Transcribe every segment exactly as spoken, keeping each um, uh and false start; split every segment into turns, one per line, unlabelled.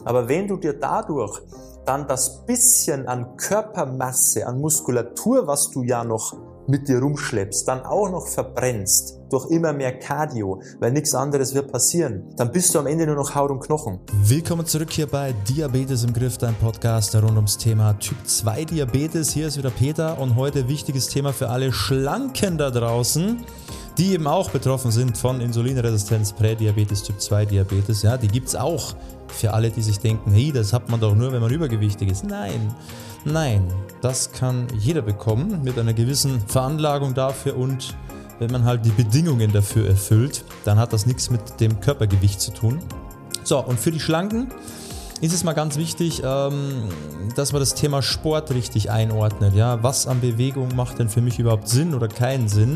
Aber wenn du dir dadurch dann das bisschen an Körpermasse, an Muskulatur, was du ja noch mit dir rumschleppst, dann auch noch verbrennst durch immer mehr Cardio, weil nichts anderes wird passieren, dann bist du am Ende nur noch Haut und Knochen.
Willkommen zurück hier bei Diabetes im Griff, dein Podcast rund ums Thema Typ zwei Diabetes. Hier ist wieder Peter und heute wichtiges Thema für alle Schlanken da draußen, die eben auch betroffen sind von Insulinresistenz, Prädiabetes, Typ zwei Diabetes. Ja, die gibt's auch für alle, die sich denken, hey, das hat man doch nur, wenn man übergewichtig ist. Nein, nein, das kann jeder bekommen mit einer gewissen Veranlagung dafür und wenn man halt die Bedingungen dafür erfüllt, dann hat das nichts mit dem Körpergewicht zu tun. So, und für die Schlanken ist es mal ganz wichtig, dass man das Thema Sport richtig einordnet. Ja, was an Bewegung macht denn für mich überhaupt Sinn oder keinen Sinn?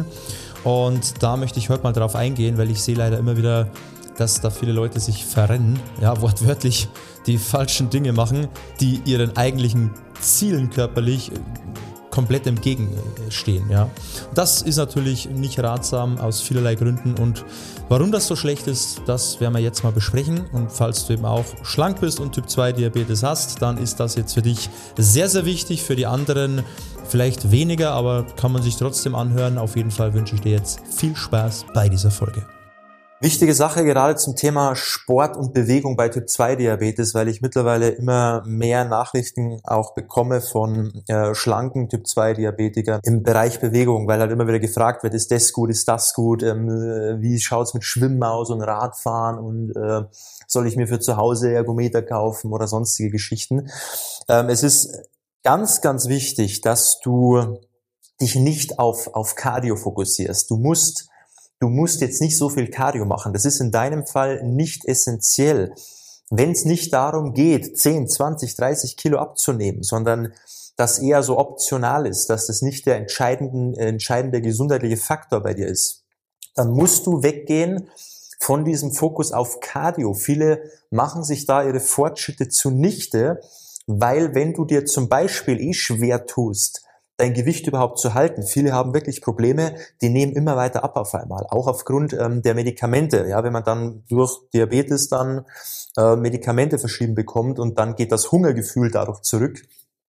Und da möchte ich heute mal drauf eingehen, weil ich sehe leider immer wieder, dass da viele Leute sich verrennen, ja, wortwörtlich die falschen Dinge machen, die ihren eigentlichen Zielen körperlich komplett entgegenstehen. Ja. Das ist natürlich nicht ratsam aus vielerlei Gründen und warum das so schlecht ist, das werden wir jetzt mal besprechen und falls du eben auch schlank bist und Typ zwei Diabetes hast, dann ist das jetzt für dich sehr, sehr wichtig, für die anderen vielleicht weniger, aber kann man sich trotzdem anhören. Auf jeden Fall wünsche ich dir jetzt viel Spaß bei dieser Folge.
Wichtige Sache gerade zum Thema Sport und Bewegung bei Typ zwei Diabetes, weil ich mittlerweile immer mehr Nachrichten auch bekomme von äh, schlanken Typ zwei Diabetikern im Bereich Bewegung, weil halt immer wieder gefragt wird, ist das gut, ist das gut, ähm, wie schaut's mit Schwimmen aus und Radfahren und äh, soll ich mir für zu Hause Ergometer kaufen oder sonstige Geschichten. Ähm, es ist ganz, ganz wichtig, dass du dich nicht auf, auf Cardio fokussierst. Du musst Du musst jetzt nicht so viel Cardio machen. Das ist in deinem Fall nicht essentiell. Wenn es nicht darum geht, zehn, zwanzig, dreißig Kilo abzunehmen, sondern das eher so optional ist, dass das nicht der entscheidende, entscheidende gesundheitliche Faktor bei dir ist, dann musst du weggehen von diesem Fokus auf Cardio. Viele machen sich da ihre Fortschritte zunichte, weil wenn du dir zum Beispiel eh schwer tust, dein Gewicht überhaupt zu halten. Viele haben wirklich Probleme, die nehmen immer weiter ab auf einmal, auch aufgrund ähm, der Medikamente. Ja, wenn man dann durch Diabetes dann äh, Medikamente verschrieben bekommt und dann geht das Hungergefühl dadurch zurück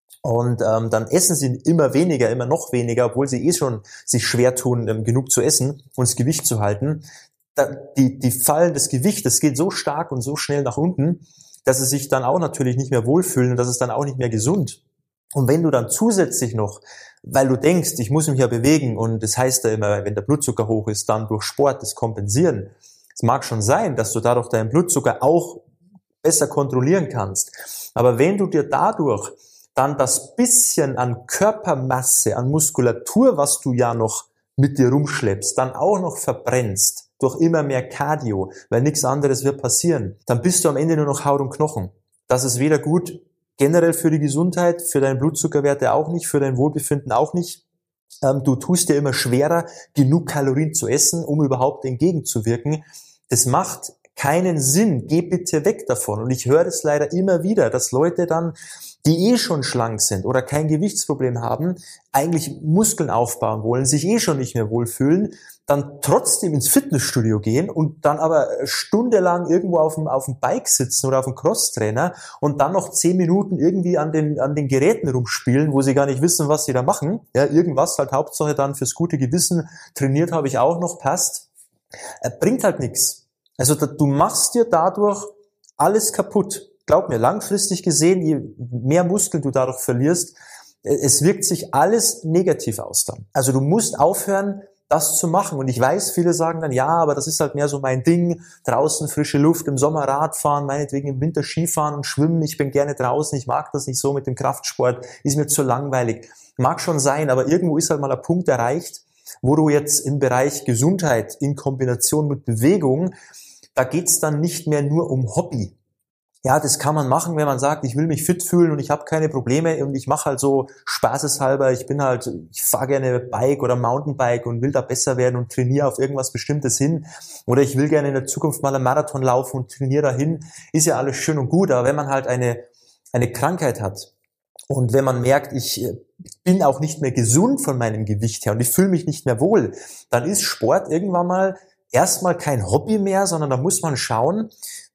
und ähm, dann essen sie immer weniger, immer noch weniger, obwohl sie eh schon sich schwer tun, ähm, genug zu essen und das Gewicht zu halten. Da, die, die Fallen des Gewichts, das geht so stark und so schnell nach unten, dass sie sich dann auch natürlich nicht mehr wohlfühlen und das ist dann auch nicht mehr gesund. Und wenn du dann zusätzlich noch, weil du denkst, ich muss mich ja bewegen und das heißt ja immer, wenn der Blutzucker hoch ist, dann durch Sport das kompensieren. Es mag schon sein, dass du dadurch deinen Blutzucker auch besser kontrollieren kannst. Aber wenn du dir dadurch dann das bisschen an Körpermasse, an Muskulatur, was du ja noch mit dir rumschleppst, dann auch noch verbrennst durch immer mehr Cardio, weil nichts anderes wird passieren, dann bist du am Ende nur noch Haut und Knochen. Das ist weder gut generell für die Gesundheit, für deine Blutzuckerwerte auch nicht, für dein Wohlbefinden auch nicht. Ähm, du tust dir immer schwerer, genug Kalorien zu essen, um überhaupt entgegenzuwirken. Das macht keinen Sinn. Geh bitte weg davon. Und ich höre das leider immer wieder, dass Leute dann, die eh schon schlank sind oder kein Gewichtsproblem haben, eigentlich Muskeln aufbauen wollen, sich eh schon nicht mehr wohlfühlen, dann trotzdem ins Fitnessstudio gehen und dann aber stundenlang irgendwo auf dem, auf dem Bike sitzen oder auf dem Crosstrainer und dann noch zehn Minuten irgendwie an den, an den Geräten rumspielen, wo sie gar nicht wissen, was sie da machen. Ja, irgendwas halt Hauptsache dann fürs gute Gewissen trainiert habe ich auch noch, passt. Äh, bringt halt nichts. Also da, du machst dir dadurch alles kaputt. Glaub mir, langfristig gesehen, je mehr Muskeln du dadurch verlierst, es wirkt sich alles negativ aus dann. Also du musst aufhören, das zu machen. Und ich weiß, viele sagen dann, ja, aber das ist halt mehr so mein Ding, draußen frische Luft, im Sommer Radfahren, meinetwegen im Winter Skifahren und Schwimmen, ich bin gerne draußen, ich mag das nicht so mit dem Kraftsport, ist mir zu langweilig. Mag schon sein, aber irgendwo ist halt mal ein Punkt erreicht, wo du jetzt im Bereich Gesundheit in Kombination mit Bewegung, da geht's dann nicht mehr nur um Hobby. Ja, das kann man machen, wenn man sagt, ich will mich fit fühlen und ich habe keine Probleme und ich mache halt so spaßeshalber, ich bin halt, ich fahre gerne Bike oder Mountainbike und will da besser werden und trainiere auf irgendwas Bestimmtes hin oder ich will gerne in der Zukunft mal einen Marathon laufen und trainiere dahin, ist ja alles schön und gut, aber wenn man halt eine, eine Krankheit hat und wenn man merkt, ich bin auch nicht mehr gesund von meinem Gewicht her und ich fühle mich nicht mehr wohl, dann ist Sport irgendwann mal erstmal kein Hobby mehr, sondern da muss man schauen,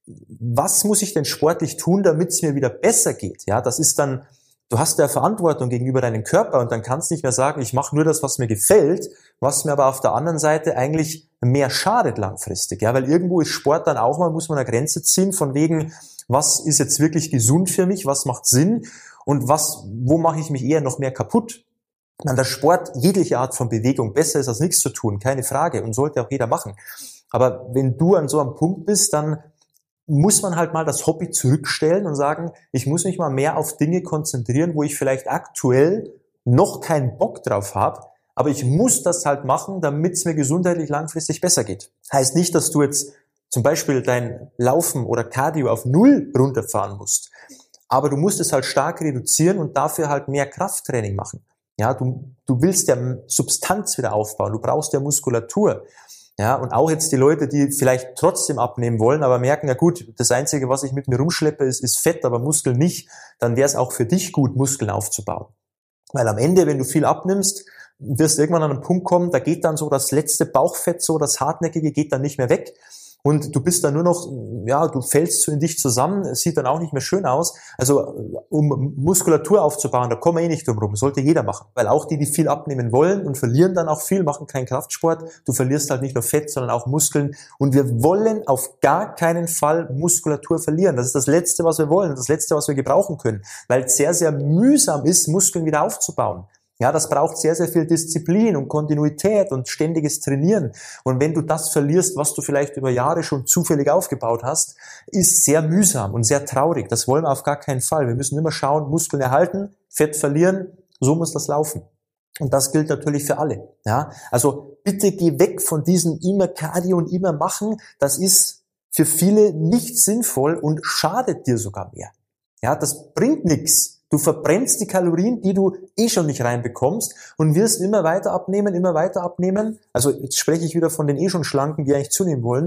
was muss ich denn sportlich tun, damit es mir wieder besser geht? Ja, das ist dann, du hast ja Verantwortung gegenüber deinem Körper und dann kannst du nicht mehr sagen, ich mache nur das, was mir gefällt, was mir aber auf der anderen Seite eigentlich mehr schadet langfristig. Ja, weil irgendwo ist Sport dann auch mal, muss man eine Grenze ziehen von wegen, was ist jetzt wirklich gesund für mich, was macht Sinn und was, wo mache ich mich eher noch mehr kaputt? An der Sport, jegliche Art von Bewegung, besser ist als nichts zu tun, keine Frage und sollte auch jeder machen. Aber wenn du an so einem Punkt bist, dann muss man halt mal das Hobby zurückstellen und sagen, ich muss mich mal mehr auf Dinge konzentrieren, wo ich vielleicht aktuell noch keinen Bock drauf habe, aber ich muss das halt machen, damit es mir gesundheitlich langfristig besser geht. Heißt nicht, dass du jetzt zum Beispiel dein Laufen oder Cardio auf Null runterfahren musst, aber du musst es halt stark reduzieren und dafür halt mehr Krafttraining machen. Ja, du, du willst ja Substanz wieder aufbauen, du brauchst ja Muskulatur. Ja, und auch jetzt die Leute, die vielleicht trotzdem abnehmen wollen, aber merken, ja gut, das Einzige, was ich mit mir rumschleppe, ist, ist Fett, aber Muskeln nicht, dann wäre es auch für dich gut, Muskeln aufzubauen. Weil am Ende, wenn du viel abnimmst, wirst du irgendwann an einen Punkt kommen, da geht dann so das letzte Bauchfett, so das Hartnäckige geht dann nicht mehr weg. Und du bist dann nur noch, ja, du fällst so in dich zusammen, es sieht dann auch nicht mehr schön aus. Also um Muskulatur aufzubauen, da kommen wir eh nicht drum rum, sollte jeder machen. Weil auch die, die viel abnehmen wollen und verlieren dann auch viel, machen keinen Kraftsport. Du verlierst halt nicht nur Fett, sondern auch Muskeln. Und wir wollen auf gar keinen Fall Muskulatur verlieren. Das ist das Letzte, was wir wollen, das Letzte, was wir gebrauchen können. Weil es sehr, sehr mühsam ist, Muskeln wieder aufzubauen. Ja, das braucht sehr, sehr viel Disziplin und Kontinuität und ständiges Trainieren. Und wenn du das verlierst, was du vielleicht über Jahre schon zufällig aufgebaut hast, ist sehr mühsam und sehr traurig. Das wollen wir auf gar keinen Fall. Wir müssen immer schauen, Muskeln erhalten, Fett verlieren, so muss das laufen. Und das gilt natürlich für alle. Ja, also bitte geh weg von diesem immer Cardio und immer machen. Das ist für viele nicht sinnvoll und schadet dir sogar mehr. Ja, das bringt nichts. Du verbrennst die Kalorien, die du eh schon nicht reinbekommst und wirst immer weiter abnehmen, immer weiter abnehmen. Also jetzt spreche ich wieder von den eh schon Schlanken, die eigentlich zunehmen wollen.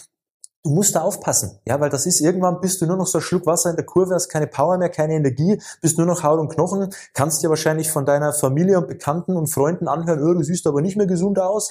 Du musst da aufpassen, ja, weil das ist, irgendwann bist du nur noch so ein Schluck Wasser in der Kurve, hast keine Power mehr, keine Energie, bist nur noch Haut und Knochen, kannst dir wahrscheinlich von deiner Familie und Bekannten und Freunden anhören, oh, du siehst aber nicht mehr gesund aus.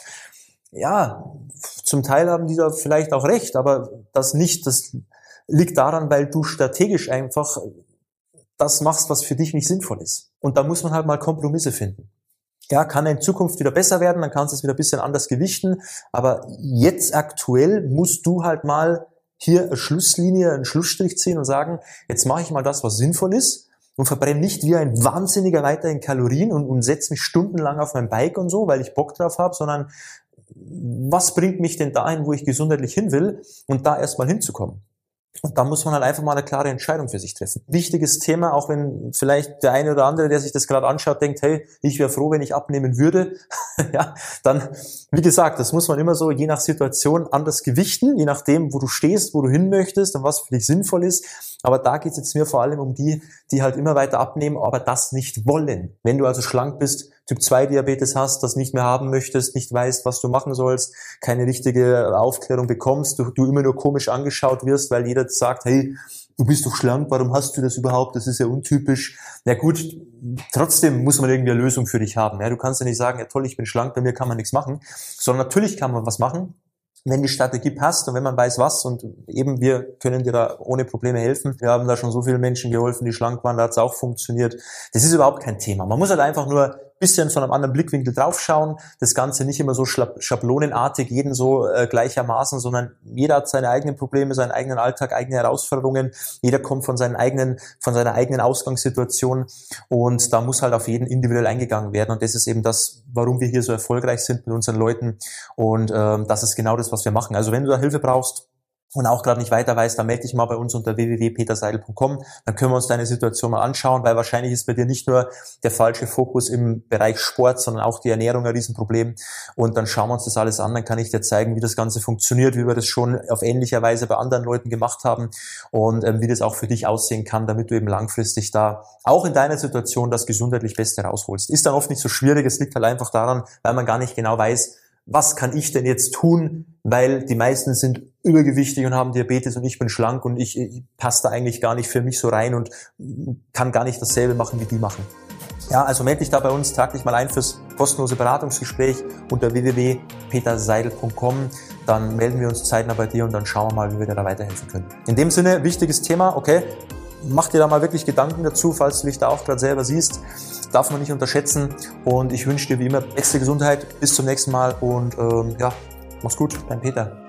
Ja, zum Teil haben die da vielleicht auch recht, aber das nicht, das liegt daran, weil du strategisch einfach das machst, was für dich nicht sinnvoll ist. Und da muss man halt mal Kompromisse finden. Ja, kann in Zukunft wieder besser werden, dann kannst du es wieder ein bisschen anders gewichten, aber jetzt aktuell musst du halt mal hier eine Schlusslinie, einen Schlussstrich ziehen und sagen, jetzt mache ich mal das, was sinnvoll ist und verbrenne nicht wie ein Wahnsinniger weiterhin Kalorien und, und setze mich stundenlang auf mein Bike und so, weil ich Bock drauf habe, sondern was bringt mich denn dahin, wo ich gesundheitlich hin will und da erstmal hinzukommen. Und da muss man halt einfach mal eine klare Entscheidung für sich treffen. Wichtiges Thema, auch wenn vielleicht der eine oder andere, der sich das gerade anschaut, denkt, hey, ich wäre froh, wenn ich abnehmen würde. Ja, dann, wie gesagt, das muss man immer so je nach Situation anders gewichten, je nachdem, wo du stehst, wo du hin möchtest und was für dich sinnvoll ist. Aber da geht es jetzt mir vor allem um die, die halt immer weiter abnehmen, aber das nicht wollen. Wenn du also schlank bist, Typ zwei Diabetes hast, das nicht mehr haben möchtest, nicht weißt, was du machen sollst, keine richtige Aufklärung bekommst, du, du immer nur komisch angeschaut wirst, weil jeder sagt, hey, du bist doch schlank, warum hast du das überhaupt? Das ist ja untypisch. Na gut, trotzdem muss man irgendwie eine Lösung für dich haben. Ja, du kannst ja nicht sagen, ja toll, ich bin schlank, bei mir kann man nichts machen, sondern natürlich kann man was machen, wenn die Strategie passt und wenn man weiß was, und eben wir können dir da ohne Probleme helfen. Wir haben da schon so vielen Menschen geholfen, die schlank waren, da hat es auch funktioniert. Das ist überhaupt kein Thema. Man muss halt einfach nur ein bisschen von einem anderen Blickwinkel draufschauen, das Ganze nicht immer so schablonenartig, jeden so äh, gleichermaßen, sondern jeder hat seine eigenen Probleme, seinen eigenen Alltag, eigene Herausforderungen. Jeder kommt von seinen eigenen, von seiner eigenen Ausgangssituation und da muss halt auf jeden individuell eingegangen werden und das ist eben das, warum wir hier so erfolgreich sind mit unseren Leuten und ähm, das ist genau das, was wir machen. Also wenn du da Hilfe brauchst und auch gerade nicht weiter weißt, dann melde dich mal bei uns unter w w w punkt peter seidel punkt com. Dann können wir uns deine Situation mal anschauen, weil wahrscheinlich ist bei dir nicht nur der falsche Fokus im Bereich Sport, sondern auch die Ernährung ein Riesenproblem. Und dann schauen wir uns das alles an, dann kann ich dir zeigen, wie das Ganze funktioniert, wie wir das schon auf ähnlicher Weise bei anderen Leuten gemacht haben und ähm, wie das auch für dich aussehen kann, damit du eben langfristig da auch in deiner Situation das gesundheitlich Beste rausholst. Ist dann oft nicht so schwierig, es liegt halt einfach daran, weil man gar nicht genau weiß, was kann ich denn jetzt tun, weil die meisten sind übergewichtig und haben Diabetes und ich bin schlank und ich, ich passe da eigentlich gar nicht für mich so rein und kann gar nicht dasselbe machen, wie die machen. Ja, also melde dich da bei uns, trag dich mal ein fürs kostenlose Beratungsgespräch unter w w w punkt peter seidel punkt com. dann melden wir uns zeitnah bei dir und dann schauen wir mal, wie wir dir da weiterhelfen können. In dem Sinne, wichtiges Thema, okay, mach dir da mal wirklich Gedanken dazu, falls du dich da auch gerade selber siehst. Darf man nicht unterschätzen und ich wünsche dir wie immer beste Gesundheit. Bis zum nächsten Mal und ähm, ja, mach's gut, dein Peter.